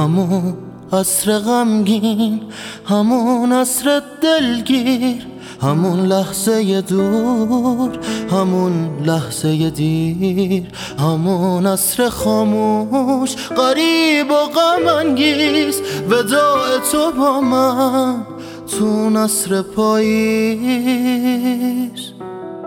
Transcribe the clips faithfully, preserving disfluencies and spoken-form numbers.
همون عصر غمگین، همون عصر دلگیر، همون لحظه دور، همون لحظه دیر، همون عصر خاموش، غریب و غم انگیز، وداع تو با من تو عصر پاییز.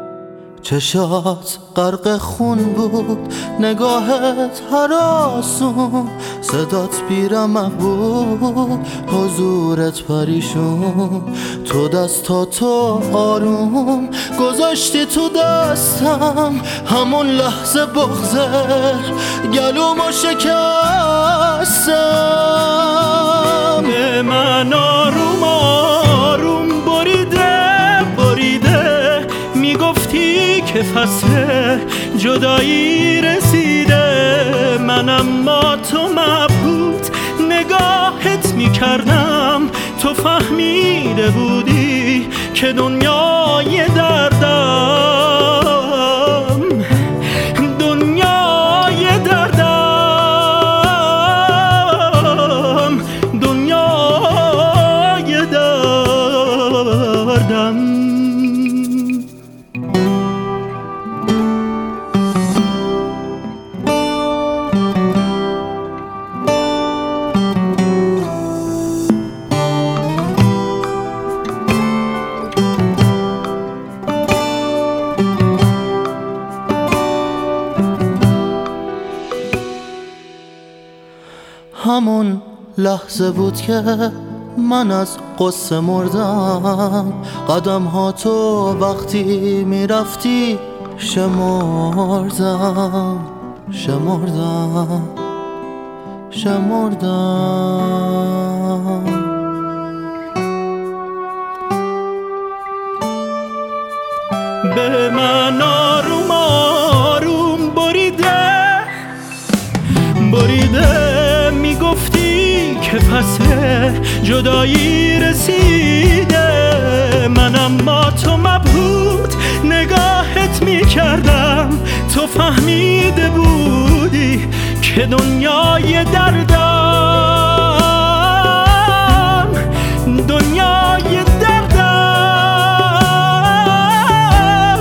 چشات غرق خون بود، نگاهت هراسون، صدات بیرمق بود، حضورت پریشون. تو دستاتو آروم گذاشتی تو دستم، همون لحظه بغضت گلومو شکستم. به من آروم آروم بریده بریده میگفتی که فصل جدایی رسیده. من اما تو مبهوت نگاهت میکردم، تو فهمیده بودی که دنیای دردم، دنیای دردم، دنیای دردم. همون لحظه بود که من از قصه مردم، قدم ها تو وقتی میرفتی شمردم شمردم شمردم. به من آروم آروم بریده بریده میگفتی که فصل جدایی رسیده. من اما تو مبهوت نگاهت میکردم، تو فهمیده بودی که دنیای دردم، دنیای دردم،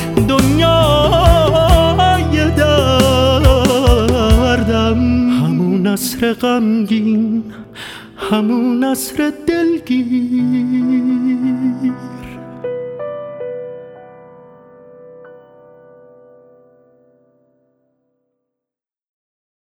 دنیای دردم. همون عصر غمگین، همون عصر دلگیر.